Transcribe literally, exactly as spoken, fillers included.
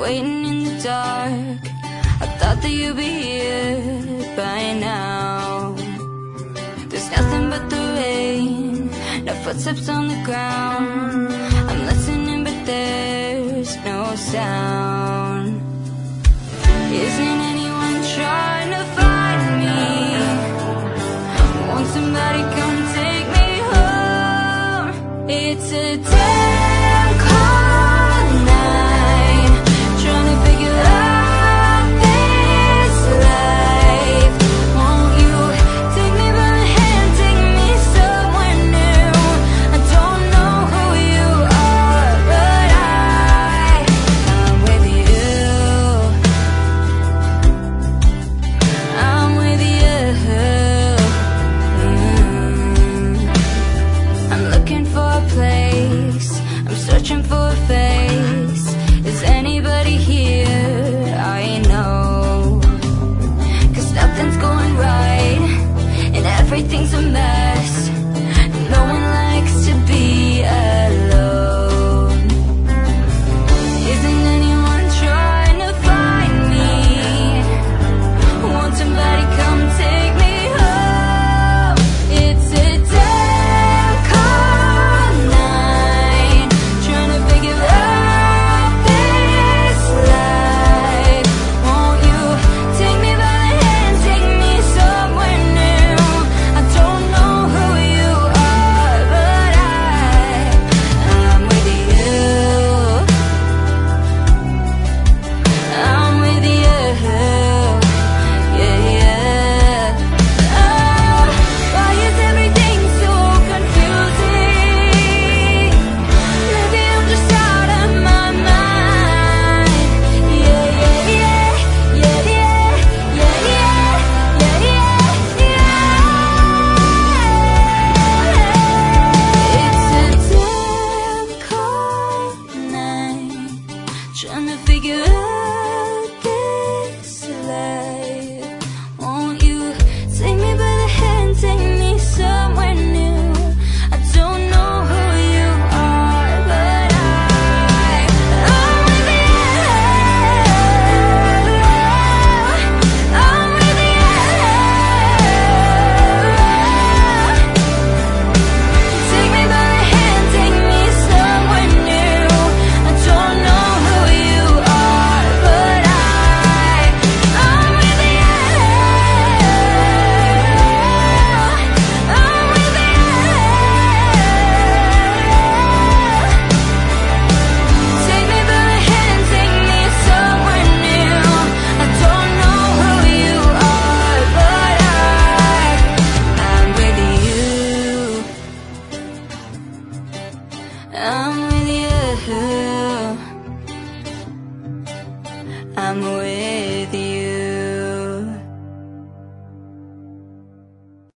waiting in the dark. I thought that you'd be here by now. There's nothing but the rain, no footsteps on the ground. I'm listening but there's no sound. Isn't anyone trying to find me? Won't somebody come take me home? It's a damn cold night, trying to figure out this life. Won't you take me by the hand, take me somewhere new? I don't know who you are, but I, I'm with you. I'm with you. Mm. I'm looking for a place, I'm searching for a face. Is anybody here? I know, 'cause nothing's going right and everything's a mess. No one likes to be alone. Isn't anyone trying to find me? Won't somebody come take me home? It's a damn cold night, trying to figure out this life. Won't you take me by the hand, take me somewhere new? I don't know who you are, but I, I'm with you. I'm with you. Yeah, yeah. Oh, why is everything so confusing? Maybe I'm just out of my mind. Yeah, yeah, yeah, yeah, yeah, yeah, yeah, yeah, yeah. It's a damn cold night, trying to figure out this life. Won't you take me by the hand, take me somewhere new? I don't know who you are, but I, I'm with you. I'm with you. Take me by the hand, take me somewhere new. I don't know who you are, but I, I'm with you. I'm with you. Take me by the hand, take me somewhere new. I don't know who you are, but I, I'm with you. I'm with you. I'm with